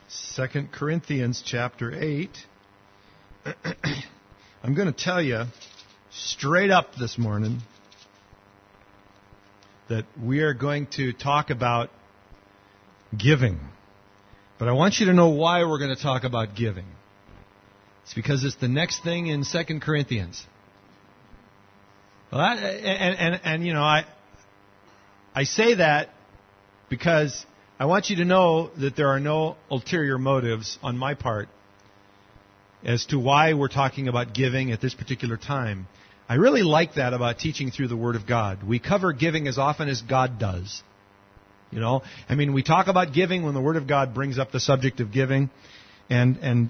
2 Corinthians chapter 8. I'm going to tell you straight up this morning that we are going to talk about giving. But I want you to know why we're going to talk about giving. It's because it's the next thing in 2 Corinthians. Well, I say that because I want you to know that there are no ulterior motives on my part as to why we're talking about giving at this particular time. I really like that about teaching through the Word of God. We cover giving as often as God does. You know, we talk about giving when the Word of God brings up the subject of giving, and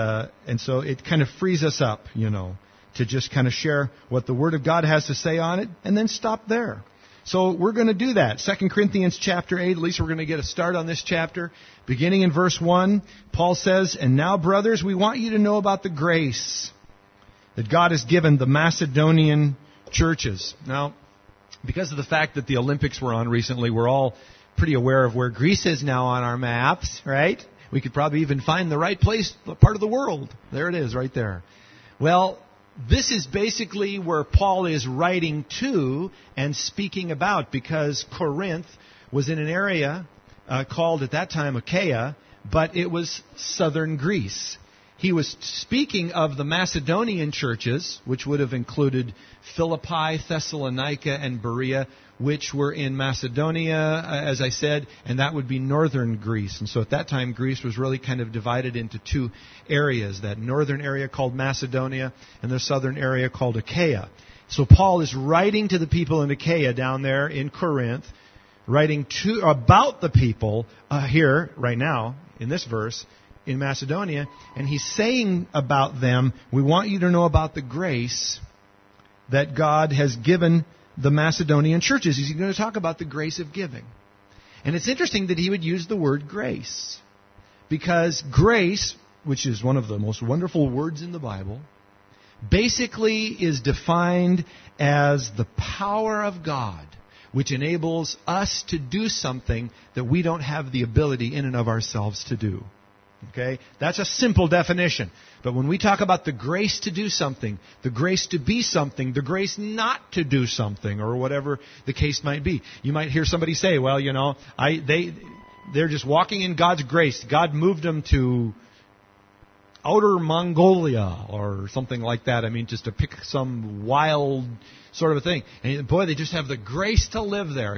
so it kind of frees us up, to just kind of share what the Word of God has to say on it, and then stop there. So we're going to do that. 2 Corinthians chapter 8, at least we're going to get a start on this chapter. Beginning in verse 1, Paul says, "And now, brothers, we want you to know about the grace that God has given the Macedonian churches." Now, because of the fact that the Olympics were on recently, we're all pretty aware of where Greece is now on our maps, right? We could probably even find the right place, part of the world. There it is, right there. Well, this is basically where Paul is writing to and speaking about, because Corinth was in an area called at that time Achaia, but it was southern Greece. He was speaking of the Macedonian churches, which would have included Philippi, Thessalonica, and Berea, which were in Macedonia, as I said, and that would be northern Greece. And so at that time, Greece was really kind of divided into two areas, that northern area called Macedonia and the southern area called Achaia. So Paul is writing to the people in Achaia down there in Corinth, writing about the people here, right now, in this verse, in Macedonia, and he's saying about them, we want you to know about the grace that God has given the Macedonian churches. He's going to talk about the grace of giving. And it's interesting that he would use the word grace, because grace, which is one of the most wonderful words in the Bible, basically is defined as the power of God, which enables us to do something that we don't have the ability in and of ourselves to do. Okay? That's a simple definition. But when we talk about the grace to do something, the grace to be something, the grace not to do something, or whatever the case might be. You might hear somebody say, well, they're just walking in God's grace. God moved them to outer Mongolia or something like that. Just to pick some wild sort of a thing. And boy, they just have the grace to live there,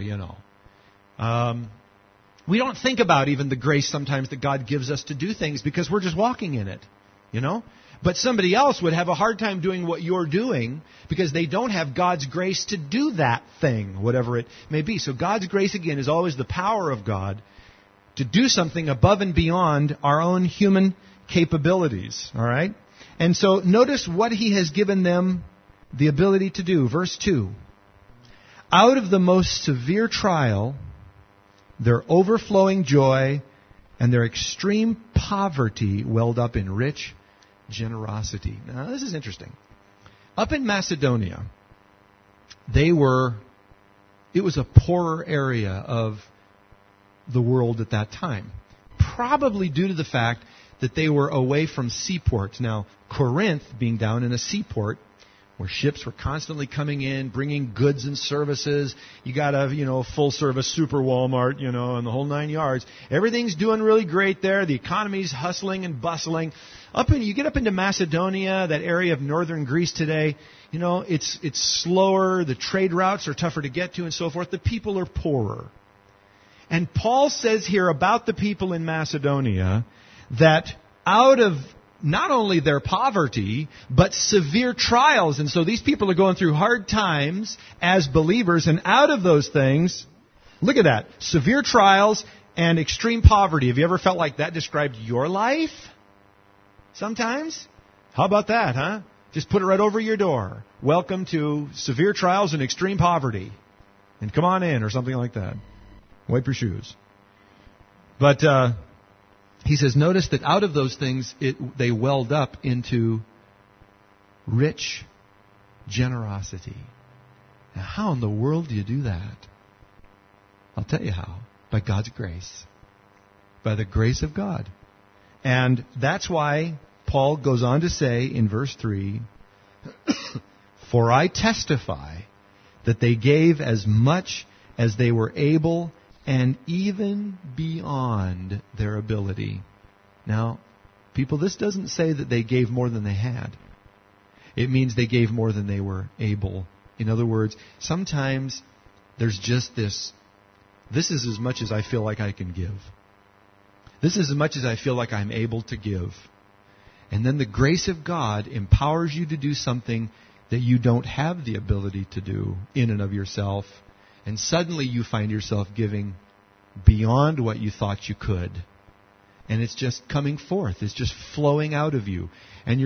We don't think about even the grace sometimes that God gives us to do things because we're just walking in it, But somebody else would have a hard time doing what you're doing because they don't have God's grace to do that thing, whatever it may be. So God's grace, again, is always the power of God to do something above and beyond our own human capabilities, all right? And so notice what he has given them the ability to do. Verse 2, "Out of the most severe trial, their overflowing joy and their extreme poverty welled up in rich generosity." Now, this is interesting. Up in Macedonia, it was a poorer area of the world at that time, probably due to the fact that they were away from seaports. Now, Corinth being down in a seaport, where ships were constantly coming in, bringing goods and services. You got a, full-service super Walmart, and the whole 9 yards. Everything's doing really great there. The economy's hustling and bustling. You get up into Macedonia, that area of northern Greece today, it's slower. The trade routes are tougher to get to and so forth. The people are poorer. And Paul says here about the people in Macedonia that out of not only their poverty, but severe trials. And so these people are going through hard times as believers. And out of those things, look at that, severe trials and extreme poverty. Have you ever felt like that described your life? Sometimes? How about that, huh? Just put it right over your door. Welcome to severe trials and extreme poverty. And come on in, or something like that. Wipe your shoes. But he says, notice that out of those things, they welled up into rich generosity. Now, how in the world do you do that? I'll tell you how. By God's grace. By the grace of God. And that's why Paul goes on to say in verse 3, "For I testify that they gave as much as they were able and even beyond their ability." Now, people, this doesn't say that they gave more than they had. It means they gave more than they were able. In other words, sometimes there's just this is as much as I feel like I can give. This is as much as I feel like I'm able to give. And then the grace of God empowers you to do something that you don't have the ability to do in and of yourself. And suddenly you find yourself giving beyond what you thought you could. And it's just coming forth. It's just flowing out of you. And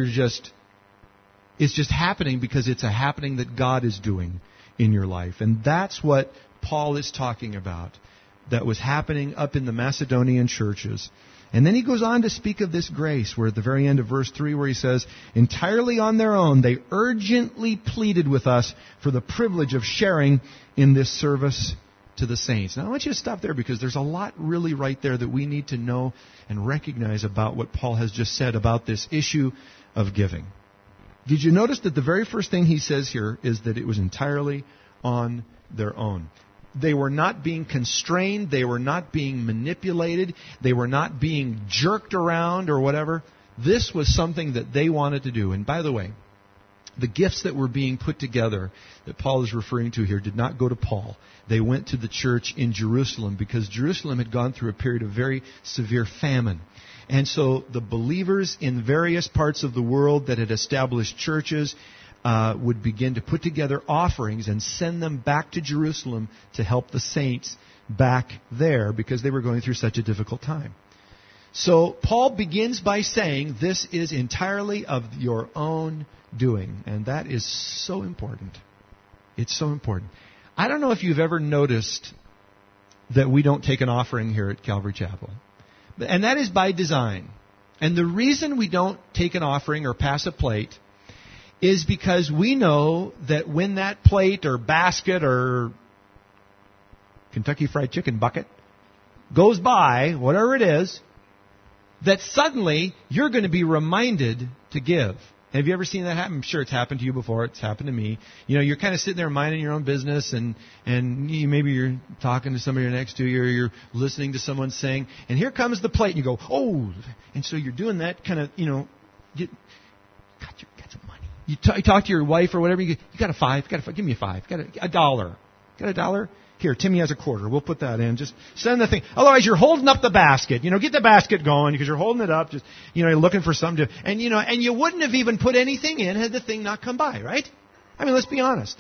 it's just happening because it's a happening that God is doing in your life. And that's what Paul is talking about, that was happening up in the Macedonian churches. And then he goes on to speak of this grace, where at the very end of verse 3, where he says, "Entirely on their own, they urgently pleaded with us for the privilege of sharing in this service to the saints." Now I want you to stop there, because there's a lot really right there that we need to know and recognize about what Paul has just said about this issue of giving. Did you notice that the very first thing he says here is that it was entirely on their own? They were not being constrained. They were not being manipulated. They were not being jerked around or whatever. This was something that they wanted to do. And by the way, the gifts that were being put together that Paul is referring to here did not go to Paul. They went to the church in Jerusalem, because Jerusalem had gone through a period of very severe famine. And so the believers in various parts of the world that had established churches would begin to put together offerings and send them back to Jerusalem to help the saints back there, because they were going through such a difficult time. So Paul begins by saying this is entirely of your own doing. And that is so important. It's so important. I don't know if you've ever noticed that we don't take an offering here at Calvary Chapel. And that is by design. And the reason we don't take an offering or pass a plate is because we know that when that plate or basket or Kentucky Fried Chicken bucket goes by, whatever it is, that suddenly you're going to be reminded to give. Have you ever seen that happen? I'm sure it's happened to you before. It's happened to me. You know, you're kind of sitting there minding your own business, and maybe you're talking to somebody next to you, or you're listening to someone sing, and here comes the plate, and you go, oh! And so you're doing that kind of, got some money. You talk to your wife or whatever, you got a $5, give me a $5, got a $1. Got a $1? Here, Timmy has a $quarter. We'll put that in. Just send the thing. Otherwise, you're holding up the basket. Get the basket going, because you're holding it up. Just, you're looking for something to, and you wouldn't have even put anything in had the thing not come by, right? I mean, let's be honest.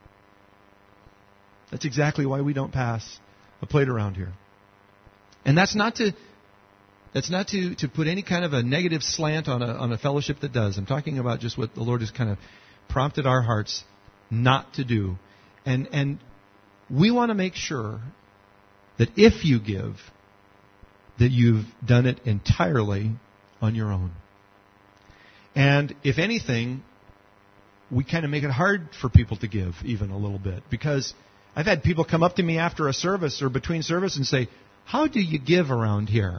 That's exactly why we don't pass a plate around here. And that's not to put any kind of a negative slant on a fellowship that does. I'm talking about just what the Lord has kind of prompted our hearts not to do. And we want to make sure that if you give, that you've done it entirely on your own. And if anything, we kind of make it hard for people to give even a little bit. Because I've had people come up to me after a service or between service and say, "How do you give around here?"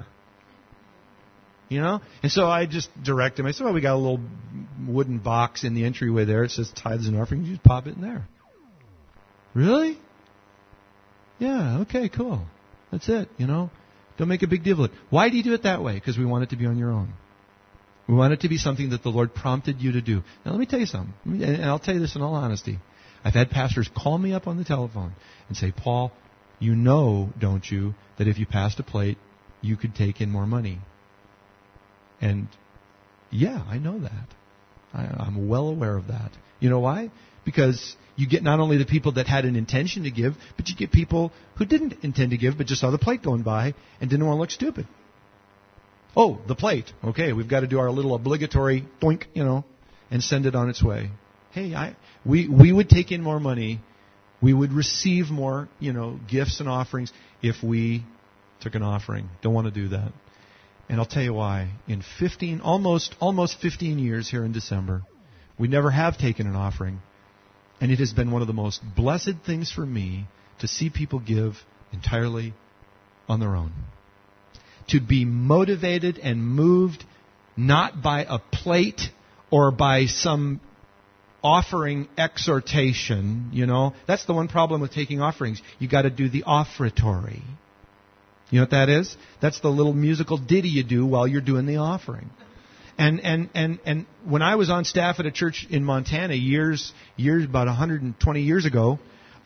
And so I just direct them. I said, "Well, we got a little wooden box in the entryway there. It says tithes and offerings. You just pop it in there." "Really?" "Yeah, okay, cool. That's it, Don't make a big deal of it." Why do you do it that way? Because we want it to be on your own. We want it to be something that the Lord prompted you to do. Now, let me tell you something. And I'll tell you this in all honesty. I've had pastors call me up on the telephone and say, "Paul, don't you, that if you passed a plate, you could take in more money?" And yeah, I know that. I'm well aware of that. You know why? Because you get not only the people that had an intention to give, but you get people who didn't intend to give but just saw the plate going by and didn't want to look stupid. Oh, the plate. Okay, we've got to do our little obligatory doink, and send it on its way. Hey, we would take in more money. We would receive more, gifts and offerings if we took an offering. Don't want to do that. And I'll tell you why. In almost 15 years here in December, we never have taken an offering. And it has been one of the most blessed things for me to see people give entirely on their own. to be motivated and moved not by a plate or by some offering exhortation, That's the one problem with taking offerings. You got to do the offertory. You know what that is? That's the little musical ditty you do while you're doing the offering. And when I was on staff at a church in Montana years about 120 years ago,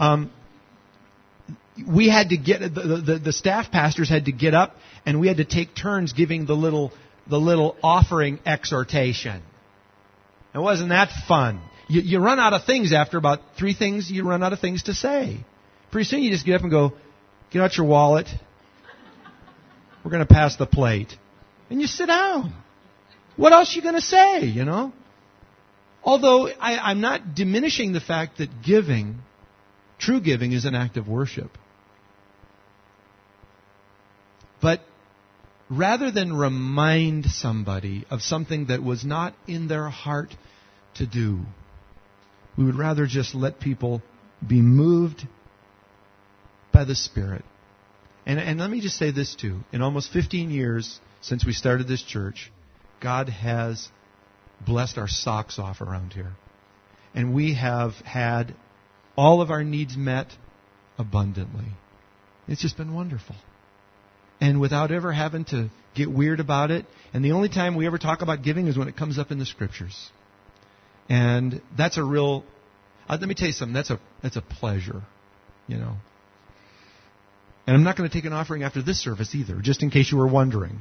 we had to get the staff pastors had to get up and we had to take turns giving the little offering exhortation. It wasn't that fun. You run out of things after about 3 things. You run out of things to say. Pretty soon you just get up and go, get out your wallet. We're going to pass the plate, and you sit down. What else are you going to say? Although I'm not diminishing the fact that true giving, is an act of worship. But rather than remind somebody of something that was not in their heart to do, we would rather just let people be moved by the Spirit. And let me just say this too. In almost 15 years since we started this church, God has blessed our socks off around here. And we have had all of our needs met abundantly. It's just been wonderful. And without ever having to get weird about it. And the only time we ever talk about giving is when it comes up in the Scriptures. And that's a real... let me tell you something. That's a pleasure, And I'm not going to take an offering after this service either, just in case you were wondering.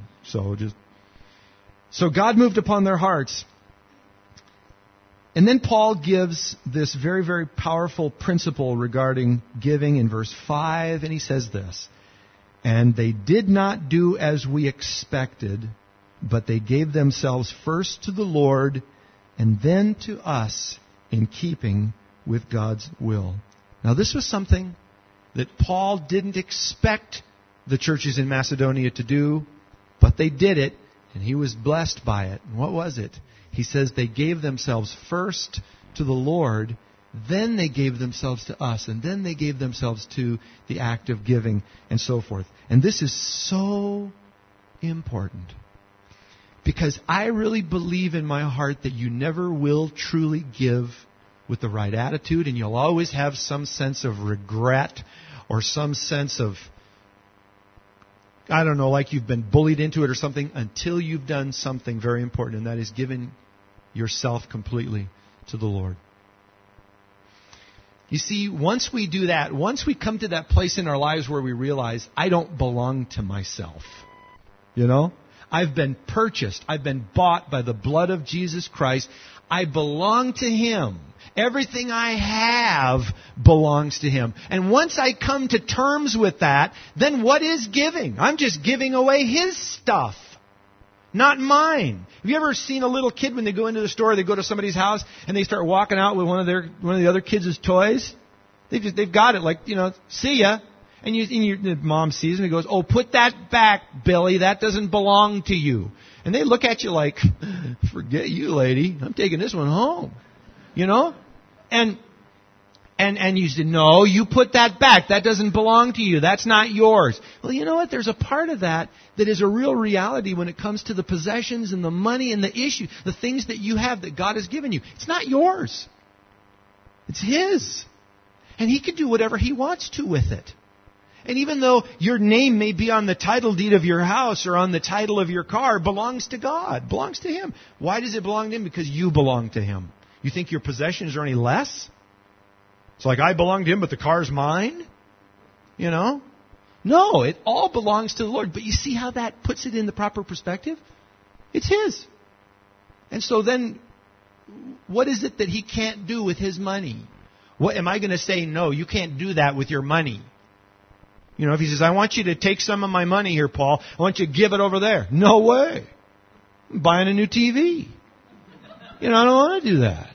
So God moved upon their hearts. And then Paul gives this very, very powerful principle regarding giving in verse 5, and he says this, "And they did not do as we expected, but they gave themselves first to the Lord and then to us in keeping with God's will." Now this was something that Paul didn't expect the churches in Macedonia to do, but they did it, and he was blessed by it. And what was it? He says they gave themselves first to the Lord, then they gave themselves to us, and then they gave themselves to the act of giving, and so forth. And this is so important, because I really believe in my heart that you never will truly give with the right attitude, and you'll always have some sense of regret or some sense of, like you've been bullied into it or something, until you've done something very important, and that is given yourself completely to the Lord. You see, once we do that, once we come to that place in our lives where we realize, I don't belong to myself, I've been purchased, I've been bought by the blood of Jesus Christ, I belong to Him. Everything I have belongs to Him. And once I come to terms with that, then what is giving? I'm just giving away His stuff, not mine. Have you ever seen a little kid when they go into the store, they go to somebody's house, and they start walking out with one of the other kids' toys? They've got it, see ya. And the mom sees him and goes, "Oh, put that back, Billy. That doesn't belong to you." And they look at you like, "Forget you, lady. I'm taking this one home." And you say, "No, you put that back. That doesn't belong to you. That's not yours." Well, you know what? There's a part of that is a real reality when it comes to the possessions and the money and the issue, the things that you have that God has given you. It's not yours. It's His. And He can do whatever He wants to with it. And even though your name may be on the title deed of your house or on the title of your car, it belongs to God, belongs to Him. Why does it belong to Him? Because you belong to Him. You think your possessions are any less? It's like, I belong to Him, but the car's mine? No, it all belongs to the Lord. But you see how that puts it in the proper perspective? It's His. And so then, what is it that He can't do with His money? What am I going to say? No, you can't do that with your money. If He says, "I want you to take some of my money here, Paul. I want you to give it over there." No way. I'm buying a new TV. I don't want to do that.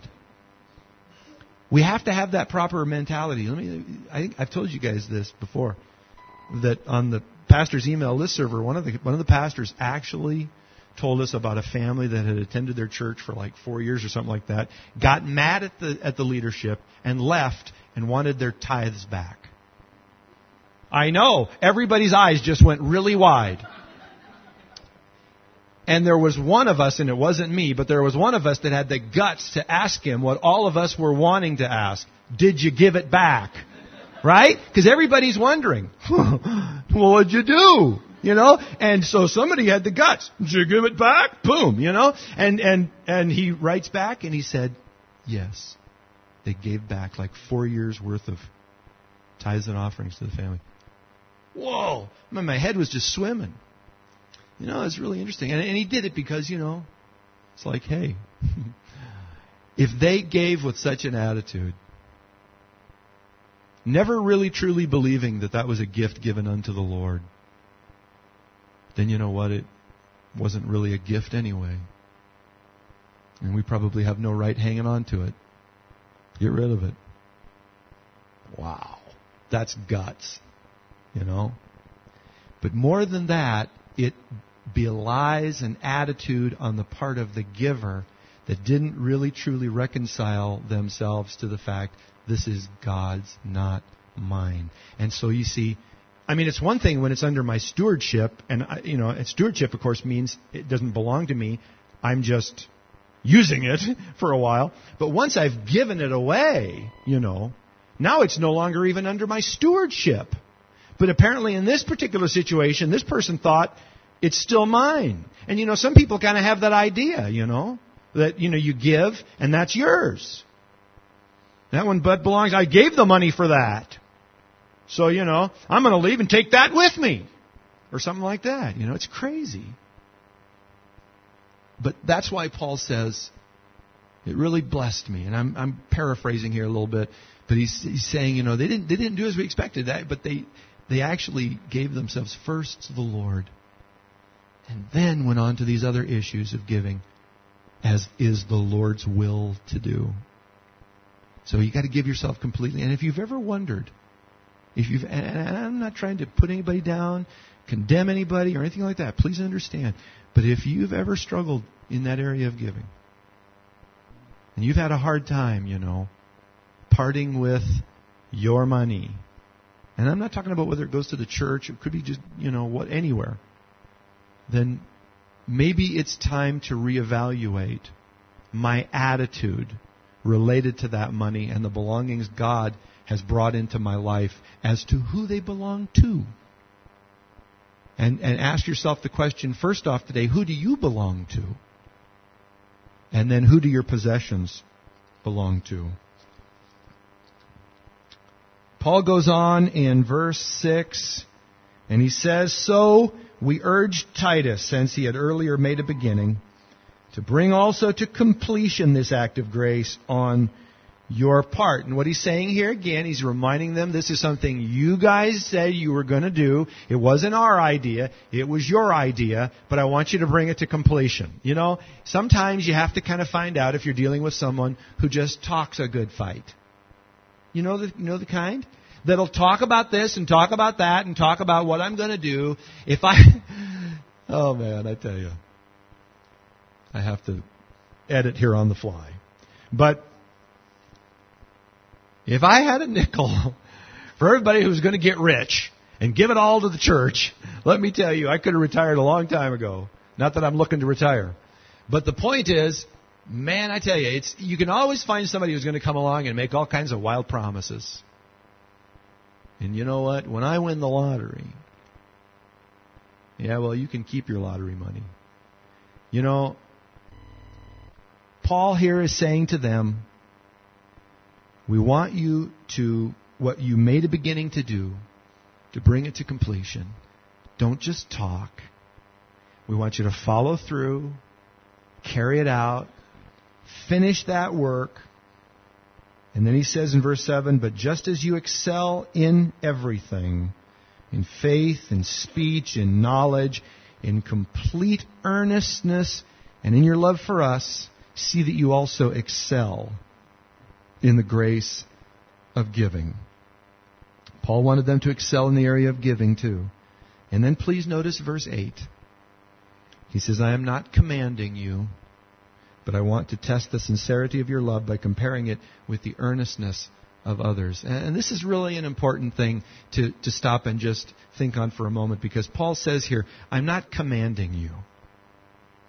We have to have that proper mentality. I think I've told you guys this before, that on the pastor's email listserver, one of the pastors actually told us about a family that had attended their church for like 4 years or something like that, got mad at the leadership and left and wanted their tithes back. I know. Everybody's eyes just went really wide. And there was one of us, and it wasn't me, but there was one of us that had the guts to ask him what all of us were wanting to ask. Did you give it back? Right? Because everybody's wondering, well, what'd you do? You know? And so somebody had the guts. Did you give it back? Boom, you know? And he writes back and he said, yes. They gave back like 4 years worth of tithes and offerings to the family. Whoa! I mean, my head was just swimming. You know, it's really interesting. And he did it because, you know, it's like, hey, if they gave with such an attitude, never really truly believing that that was a gift given unto the Lord, then you know what? It wasn't really a gift anyway. And we probably have no right hanging on to it. Get rid of it. Wow. That's guts, you know. But more than that, it belies an attitude on the part of the giver that didn't really truly reconcile themselves to the fact this is God's, not mine. And so you see, I mean, it's one thing when it's under my stewardship, and you know, and stewardship, of course, means it doesn't belong to me. I'm just using it for a while. But once I've given it away, you know, now it's no longer even under my stewardship. But apparently in this particular situation, this person thought it's still mine. And, you know, some people kind of have that idea, you know, that, you know, you give and that's yours. That one belongs, I gave the money for that. So, you know, I'm going to leave and take that with me. Or something like that. You know, it's crazy. But that's why Paul says, it really blessed me. And I'm paraphrasing here a little bit. But he's saying, you know, they didn't do as we expected that, but they actually gave themselves first to the Lord and then went on to these other issues of giving, as is the Lord's will to do. So you got to give yourself completely. And if you've ever wondered, and I'm not trying to put anybody down, condemn anybody or anything like that, please understand. But if you've ever struggled in that area of giving, and you've had a hard time, you know, parting with your money. And I'm not talking about whether it goes to the church. It could be just, you know, anywhere. Then maybe it's time to reevaluate my attitude related to that money and the belongings God has brought into my life as to who they belong to. And ask yourself the question, first off today, who do you belong to? And then who do your possessions belong to? Paul goes on in verse 6, and he says, so we urged Titus, since he had earlier made a beginning, to bring also to completion this act of grace on your part. And what he's saying here again, he's reminding them this is something you guys said you were going to do. It wasn't our idea. It was your idea, but I want you to bring it to completion. You know, sometimes you have to kind of find out if you're dealing with someone who just talks a good fight. You know the kind? That'll talk about this and talk about that and talk about what I'm going to do. Oh man, I tell you. I have to edit here on the fly. But if I had a nickel for everybody who's going to get rich and give it all to the church, let me tell you, I could have retired a long time ago. Not that I'm looking to retire. But the point is, man, I tell you, you can always find somebody who's going to come along and make all kinds of wild promises. And you know what? When I win the lottery, yeah, well, you can keep your lottery money. You know, Paul here is saying to them, we want you to, what you made a beginning to do, to bring it to completion. Don't just talk. We want you to follow through, carry it out, finish that work. And then he says in verse 7, but just as you excel in everything, in faith, in speech, in knowledge, in complete earnestness, and in your love for us, see that you also excel in the grace of giving. Paul wanted them to excel in the area of giving too. And then please notice verse 8. He says, I am not commanding you, but I want to test the sincerity of your love by comparing it with the earnestness of others. And this is really an important thing to stop and just think on for a moment, because Paul says here, I'm not commanding you.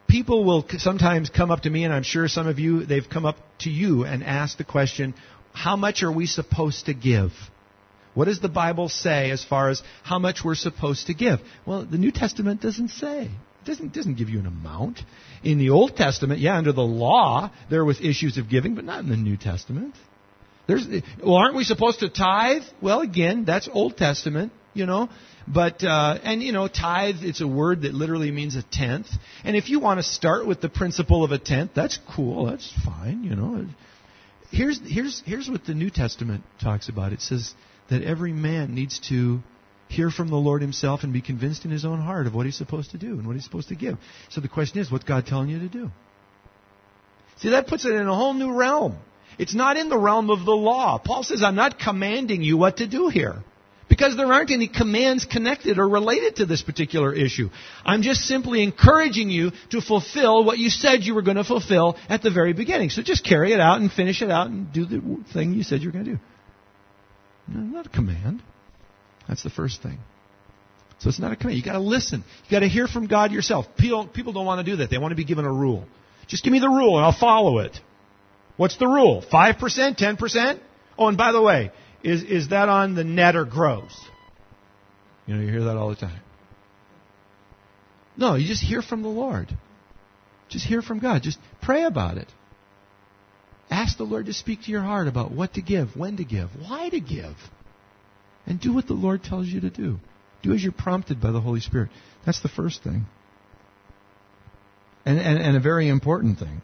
people will sometimes come up to me, and I'm sure some of you, they've come up to you and asked the question, how much are we supposed to give? What does the Bible say as far as how much we're supposed to give? Well, the New Testament doesn't say. It doesn't give you an amount. In the Old Testament, under the law, there was issues of giving, but not in the New Testament. Aren't we supposed to tithe? Well, again, that's Old Testament, But, tithe, it's a word that literally means a tenth. And if you want to start with the principle of a tenth, that's cool. That's fine, Here's what the New Testament talks about. It says that every man needs to hear from the Lord himself and be convinced in his own heart of what he's supposed to do and what he's supposed to give. So the question is, what's God telling you to do? See, that puts it in a whole new realm. It's not in the realm of the law. Paul says, I'm not commanding you what to do here, because there aren't any commands connected or related to this particular issue. I'm just simply encouraging you to fulfill what you said you were going to fulfill at the very beginning. So just carry it out and finish it out and do the thing you said you were going to do. No, not a command. That's the first thing. So it's not a command. You've got to listen. You've got to hear from God yourself. People don't want to do that. They want to be given a rule. Just give me the rule and I'll follow it. What's the rule? 5%? 10%? Oh, and by the way, is that on the net or gross? You hear that all the time. No, you just hear from the Lord. Just hear from God. Just pray about it. Ask the Lord to speak to your heart about what to give, when to give, why to give. And do what the Lord tells you to do. Do as you're prompted by the Holy Spirit. That's the first thing. And a very important thing.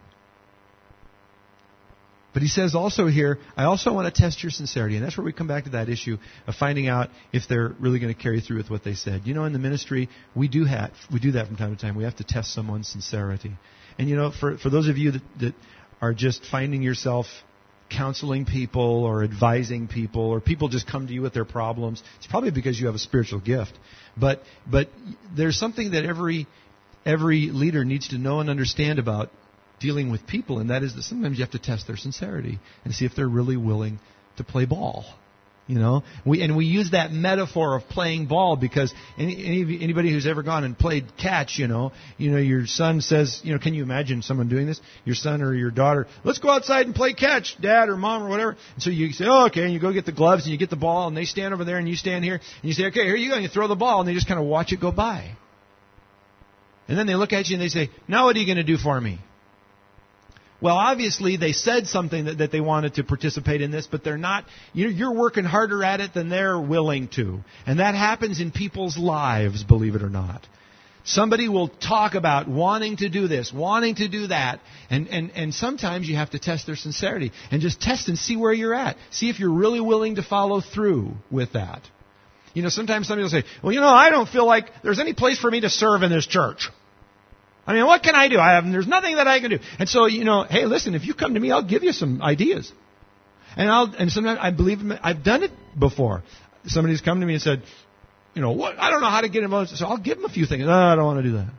But he says also here, I also want to test your sincerity. And that's where we come back to that issue of finding out if they're really going to carry through with what they said. In the ministry, we do that from time to time. We have to test someone's sincerity. And for those of you that are just finding yourself counseling people or advising people, or people just come to you with their problems, it's probably because you have a spiritual gift. But there's something that every leader needs to know and understand about dealing with people, and that is that sometimes you have to test their sincerity and see if they're really willing to play ball. We use that metaphor of playing ball because anybody who's ever gone and played catch, your son says, can you imagine someone doing this? Your son or your daughter, let's go outside and play catch, dad or mom or whatever. And so you say, oh, okay, and you go get the gloves and you get the ball, and they stand over there and you stand here and you say, okay, here you go, and you throw the ball, and they just kind of watch it go by. And then they look at you and they say, now what are you going to do for me? Well, obviously, they said something that they wanted to participate in this, but they're not. You're working harder at it than they're willing to. And that happens in people's lives, believe it or not. Somebody will talk about wanting to do this, wanting to do that, and sometimes you have to test their sincerity and just test and see where you're at. See if you're really willing to follow through with that. Sometimes somebody will say, well, I don't feel like there's any place for me to serve in this church. What can I do? There's nothing that I can do. And so, hey, listen, if you come to me, I'll give you some ideas. And sometimes I believe I've done it before. Somebody's come to me and said, what? I don't know how to get involved. So I'll give them a few things. No, I don't want to do that.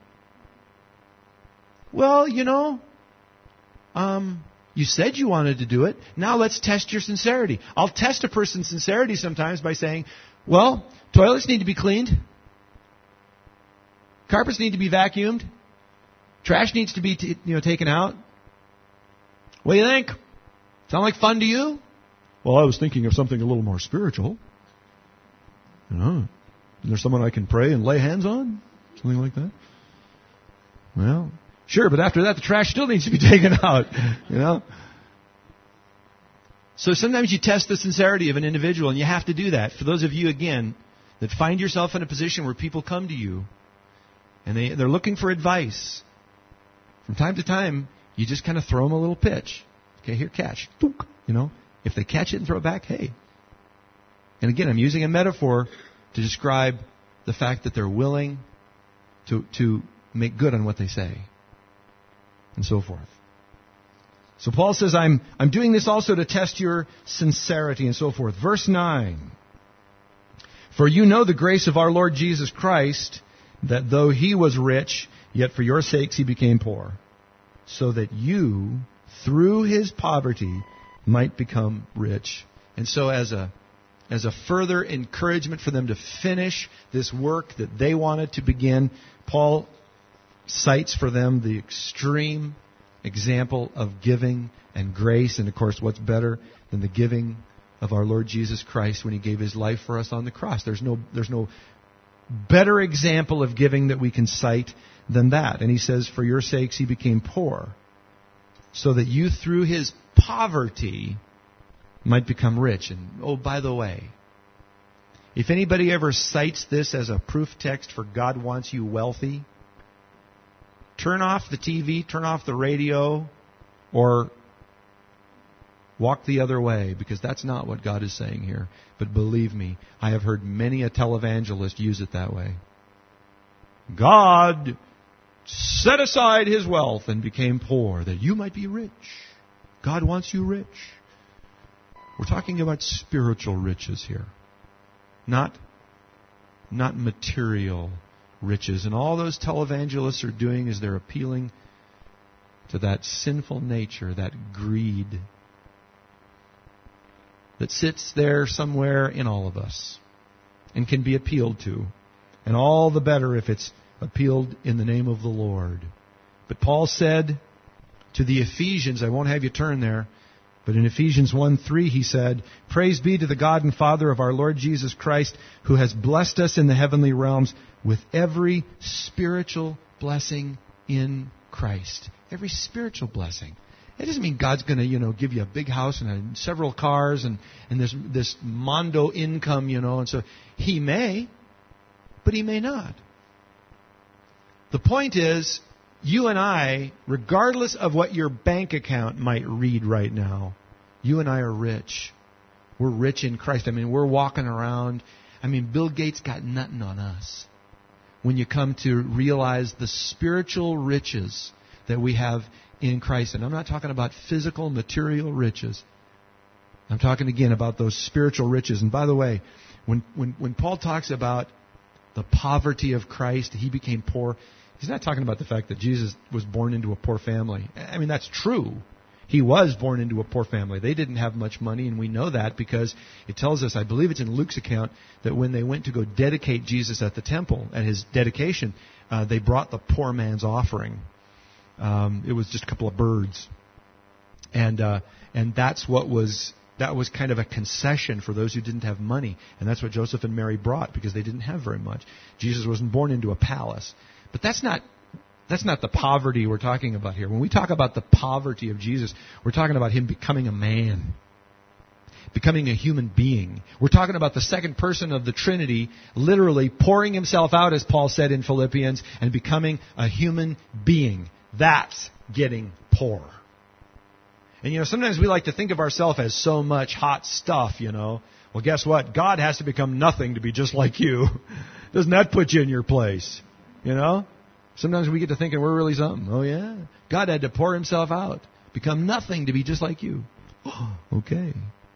Well, you said you wanted to do it. Now let's test your sincerity. I'll test a person's sincerity sometimes by saying, well, toilets need to be cleaned. Carpets need to be vacuumed. Trash needs to be taken out. What do you think? Sound like fun to you? Well, I was thinking of something a little more spiritual. Is there someone I can pray and lay hands on? Something like that? Well, sure, but after that, the trash still needs to be taken out. So sometimes you test the sincerity of an individual, and you have to do that. For those of you, again, that find yourself in a position where people come to you, and they're looking for advice. From time to time, you just kind of throw them a little pitch. Okay, here, catch. If they catch it and throw it back, hey. And again, I'm using a metaphor to describe the fact that they're willing to make good on what they say, and so forth. So Paul says, I'm doing this also to test your sincerity, and so forth. Verse 9. For you know the grace of our Lord Jesus Christ, that though he was rich, yet for your sakes he became poor, so that you, through his poverty, might become rich. And so as a further encouragement for them to finish this work that they wanted to begin, Paul cites for them the extreme example of giving and grace. And of course, what's better than the giving of our Lord Jesus Christ when He gave His life for us on the cross? There's no better example of giving that we can cite than that. And He says, for your sakes He became poor, so that you through His poverty might become rich. And oh, by the way, if anybody ever cites this as a proof text for God wants you wealthy, turn off the TV, turn off the radio, or walk the other way, because that's not what God is saying here. But believe me, I have heard many a televangelist use it that way. God set aside His wealth and became poor, that you might be rich. God wants you rich. We're talking about spiritual riches here, not material riches. And all those televangelists are doing is they're appealing to that sinful nature, that greed that sits there somewhere in all of us and can be appealed to. And all the better if it's appealed in the name of the Lord. But Paul said to the Ephesians, I won't have you turn there, but in Ephesians 1:3 he said, praise be to the God and Father of our Lord Jesus Christ, who has blessed us in the heavenly realms with every spiritual blessing in Christ. Every spiritual blessing. It doesn't mean God's going to, give you a big house and several cars and this mondo income, and so He may, but He may not. The point is, you and I, regardless of what your bank account might read right now, you and I are rich. We're rich in Christ. We're walking around. Bill Gates got nothing on us. When you come to realize the spiritual riches that we have in Christ. And I'm not talking about physical, material riches. I'm talking again about those spiritual riches. And by the way, when Paul talks about the poverty of Christ, He became poor, he's not talking about the fact that Jesus was born into a poor family. That's true. He was born into a poor family. They didn't have much money, and we know that because it tells us, I believe it's in Luke's account, that when they went to go dedicate Jesus at the temple, at His dedication, they brought the poor man's offering. It was just a couple of birds. And that was kind of a concession for those who didn't have money. And that's what Joseph and Mary brought, because they didn't have very much. Jesus wasn't born into a palace. But that's not the poverty we're talking about here. When we talk about the poverty of Jesus, we're talking about Him becoming a man, becoming a human being. We're talking about the second person of the Trinity literally pouring Himself out, as Paul said in Philippians, and becoming a human being. That's getting poor. And sometimes we like to think of ourselves as so much hot stuff, Well, guess what? God has to become nothing to be just like you. Doesn't that put you in your place? Sometimes we get to thinking we're really something. Oh, yeah. God had to pour Himself out, become nothing to be just like you. Okay.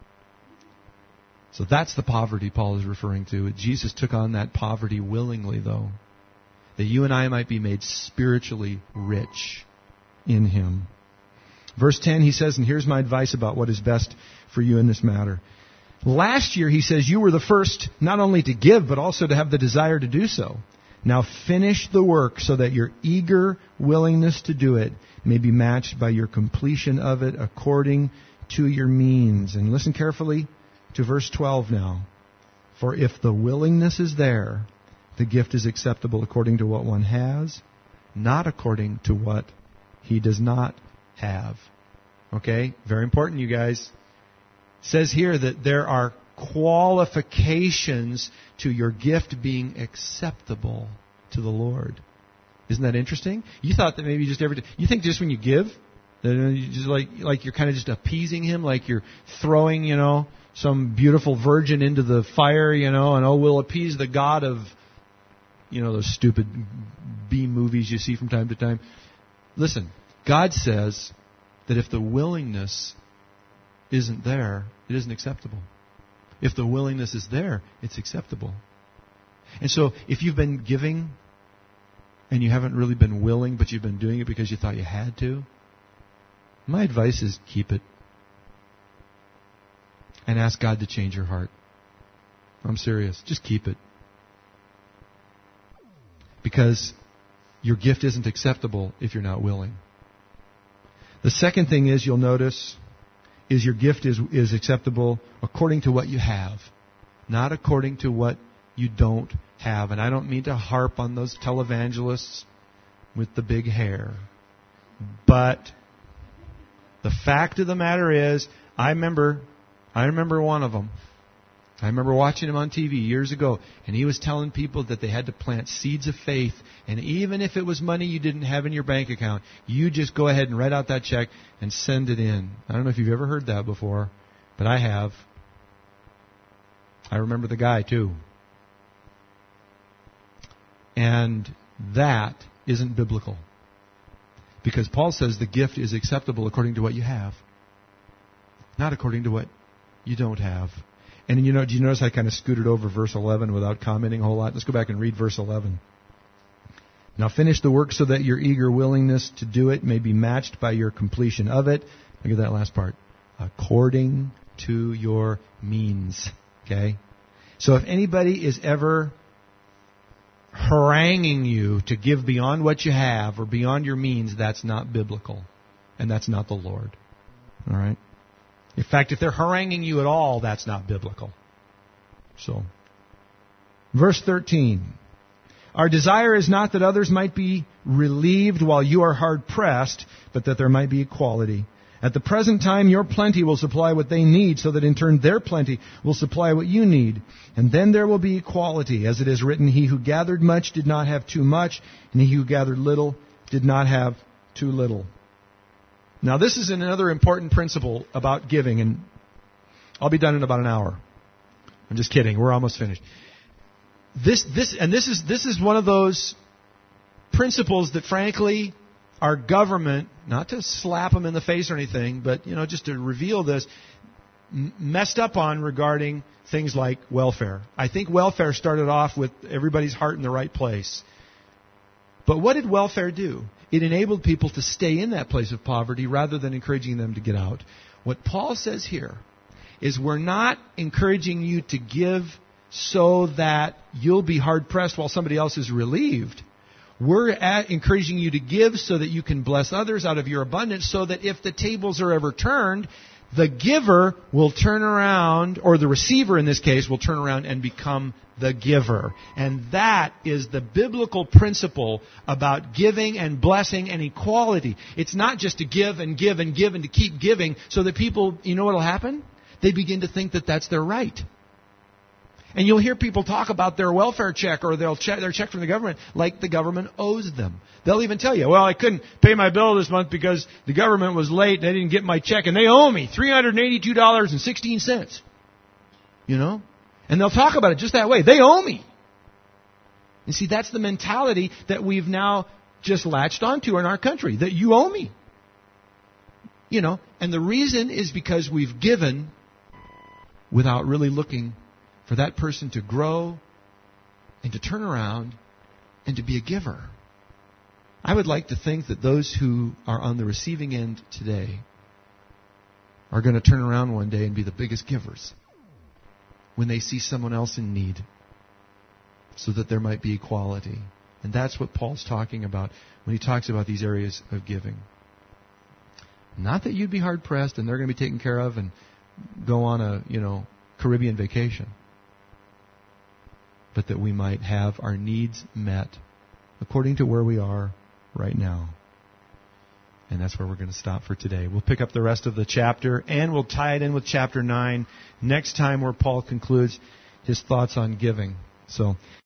So that's the poverty Paul is referring to. Jesus took on that poverty willingly, though, that you and I might be made spiritually rich in Him. Verse 10, he says, and here's my advice about what is best for you in this matter. Last year, he says, you were the first not only to give, but also to have the desire to do so. Now finish the work so that your eager willingness to do it may be matched by your completion of it according to your means. And listen carefully to verse 12 now. For if the willingness is there, the gift is acceptable according to what one has, not according to what he does not have. Okay? Very important, you guys. It says here that there are qualifications to your gift being acceptable to the Lord. Isn't that interesting? You thought that maybe just you think just when you give, that you just like you're kind of just appeasing Him, like you're throwing, some beautiful virgin into the fire, and we'll appease the God of, those stupid B movies you see from time to time. Listen, God says that if the willingness isn't there, it isn't acceptable. If the willingness is there, it's acceptable. And so if you've been giving and you haven't really been willing, but you've been doing it because you thought you had to, my advice is keep it. And ask God to change your heart. I'm serious. Just keep it. Because your gift isn't acceptable if you're not willing. The second thing is, you'll notice, is your gift is acceptable according to what you have, not according to what you don't have. And I don't mean to harp on those televangelists with the big hair. But the fact of the matter is, I remember one of them. I remember watching him on TV years ago, and he was telling people that they had to plant seeds of faith, and even if it was money you didn't have in your bank account, you just go ahead and write out that check and send it in. I don't know if you've ever heard that before, but I have. I remember the guy too. And that isn't biblical. Because Paul says the gift is acceptable according to what you have, not according to what you don't have. And do you notice I kind of scooted over verse 11 without commenting a whole lot? Let's go back and read verse 11. Now finish the work so that your eager willingness to do it may be matched by your completion of it. Look at that last part. According to your means. Okay? So if anybody is ever haranguing you to give beyond what you have or beyond your means, that's not biblical. And that's not the Lord. All right? In fact, if they're haranguing you at all, that's not biblical. So, verse 13. Our desire is not that others might be relieved while you are hard pressed, but that there might be equality. At the present time, your plenty will supply what they need, so that in turn their plenty will supply what you need. And then there will be equality. As it is written, he who gathered much did not have too much, and he who gathered little did not have too little. Now, this is another important principle about giving, and I'll be done in about an hour. I'm just kidding. We're almost finished. This is one of those principles that, frankly, our government, not to slap them in the face or anything, but just to reveal this, messed up on regarding things like welfare. I think welfare started off with everybody's heart in the right place. But what did welfare do? It enabled people to stay in that place of poverty rather than encouraging them to get out. What Paul says here is we're not encouraging you to give so that you'll be hard-pressed while somebody else is relieved. We're encouraging you to give so that you can bless others out of your abundance, so that if the tables are ever turned, the giver will turn around, or the receiver in this case will turn around and become the giver. And that is the biblical principle about giving and blessing and equality. It's not just to give and give and give and to keep giving so that people, you know what will happen? They begin to think that that's their right. And you'll hear people talk about their welfare check or their check from the government like the government owes them. They'll even tell you, well, I couldn't pay my bill this month because the government was late and they didn't get my check and they owe me $382.16. And they'll talk about it just that way. They owe me. You see, that's the mentality that we've now just latched onto in our country, that you owe me. And the reason is because we've given without really looking for that person to grow and to turn around and to be a giver. I would like to think that those who are on the receiving end today are going to turn around one day and be the biggest givers when they see someone else in need, so that there might be equality. And that's what Paul's talking about when he talks about these areas of giving. Not that you'd be hard-pressed and they're going to be taken care of and go on a, Caribbean vacation, but that we might have our needs met according to where we are right now. And that's where we're going to stop for today. We'll pick up the rest of the chapter, and we'll tie it in with chapter 9 next time, where Paul concludes his thoughts on giving. So